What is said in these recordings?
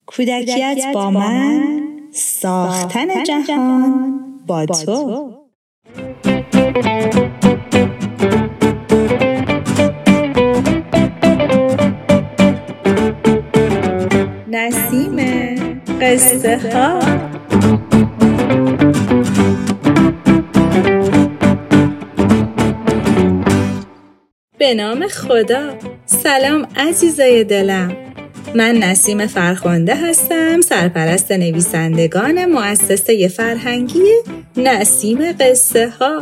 کودکیت با من، ساختن جهان با تو. نسیم قصه ها. به نام خدا. سلام عزیزای دلم، من نسیم فرخنده هستم، سرپرست نویسندگان مؤسسه فرهنگی نسیم قصه ها.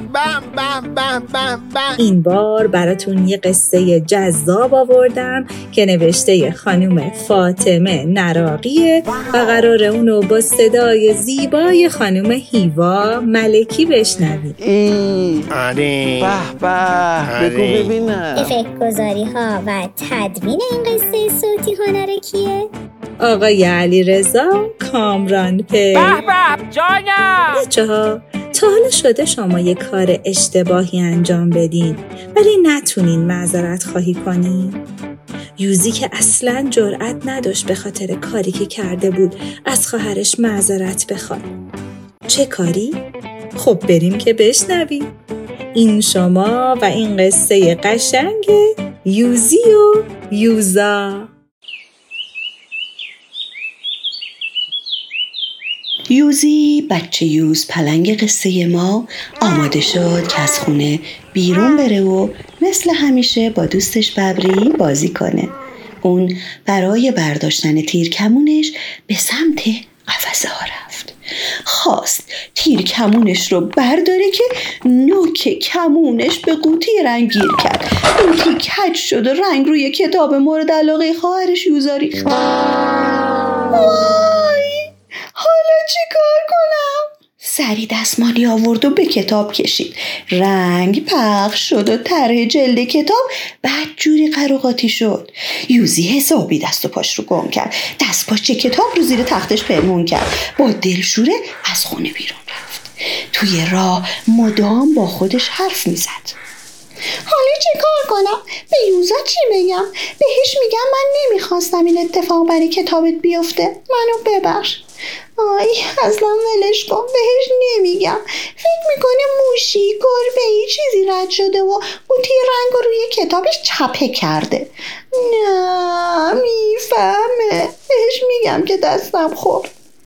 این بار براتون یه قصه جذاب آوردم که نوشته خانم فاطمه نراقیه و قراره اونو با صدای زیبای خانم هیوا ملکی بشنویم. آره. به بگو ببینم. افکت گذاری ها و تدوین این قصه صوتی هنر کیه؟ آقای علیرضا کامرانپی. جانم. بچه‌ها، تا حالا شده شما یه کار اشتباهی انجام بدین ولی نتونین معذرت خواهی کنین؟ یوزی که اصلاً جرئت نداشت به خاطر کاری که کرده بود از خواهرش معذرت بخواد. چه کاری؟ خب بریم که بشنویم. این شما و این قصه قشنگ یوزی و یوزا. یوزی بچه یوز پلنگ قصه ما آماده شد که از خونه بیرون بره و مثل همیشه با دوستش ببری بازی کنه. اون برای برداشتن تیرکمونش به سمت قفسه ها رفت. خواست تیرکمونش رو برداره که نوک کمونش به قوطی رنگ گیر کرد. قوطی کج شد و رنگ روی کتاب مورد علاقه خواهرش یوزا ریخت. حالا چی کار کنم؟ سری دستمالی آورد و به کتاب کشید. رنگ پخش شد و طرح جلد کتاب بدجوری قراقاتی شد. یوزی حسابی دست و پاش رو گم کرد. دست پاچه کتاب رو زیر تختش پنهون کرد. با دلشوره از خونه بیرون رفت. توی راه مدام با خودش حرف میزد. حالا چی کار کنم؟ به یوزا چی بگم؟ بهش میگم من نمیخواستم این اتفاق برای کتابت بیفته، منو ببخش. آی اصلا ولش کن، بهش نمیگم. فکر میکنه موشی گربه‌ای چیزی رد شده و قوطی رنگ روی کتابش چپه کرده. نه میفهمه. بهش میگم که دستم خورد.